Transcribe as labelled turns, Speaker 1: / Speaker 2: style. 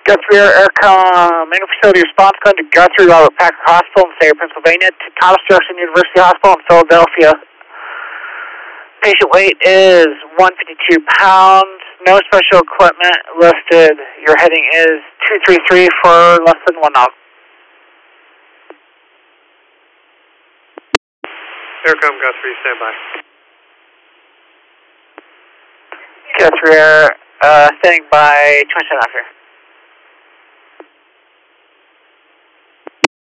Speaker 1: Guthrie Aircom, main facility response going to Guthrie, Robert Packer Hospital in Sayre, Pennsylvania, to Thomas Jefferson University Hospital in Philadelphia. Patient weight is 152 pounds, no special equipment listed. Your heading is 233 for less than 1 knot.
Speaker 2: Aircom Guthrie, stand by.
Speaker 1: Guthrie Air, standing by 27 after.